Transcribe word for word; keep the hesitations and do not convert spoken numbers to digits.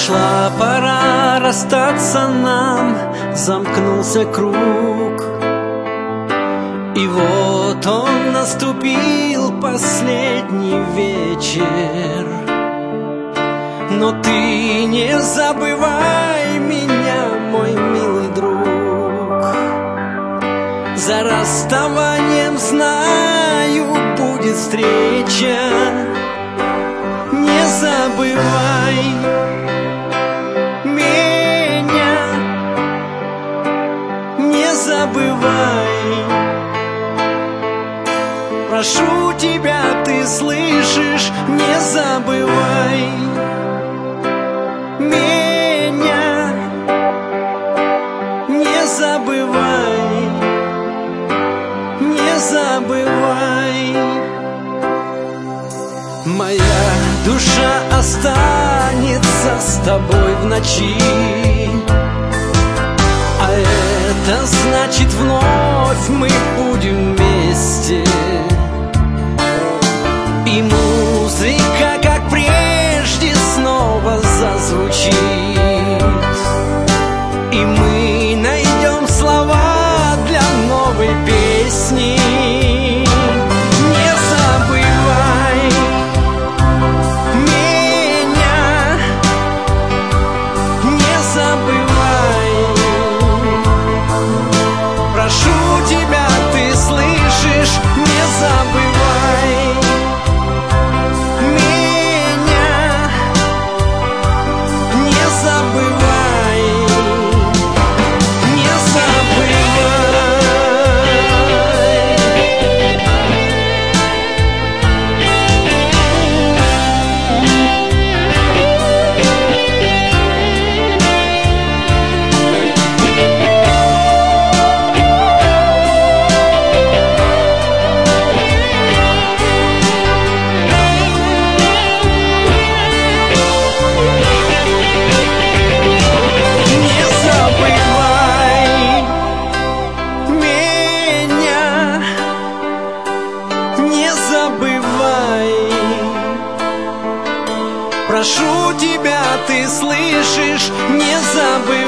Пришла пора расстаться нам, замкнулся круг. И вот он наступил, последний вечер. Но ты не забывай меня, мой милый друг. За расставанием, знаю, будет встреча. Не забывай меня, не забывай. Прошу тебя, ты слышишь, не забывай меня, не забывай, не забывай. Моя душа останется с тобой в ночи, а это значит, вновь мы будем вместе. И музыка, как прежде, снова зазвучит, и мы найдем слова для новой песни. Не забывай меня, не забывай. Прошу тебя, ты слышишь, не забывай меня, не забывай, не забывай. Прошу тебя, ты слышишь, не забывай.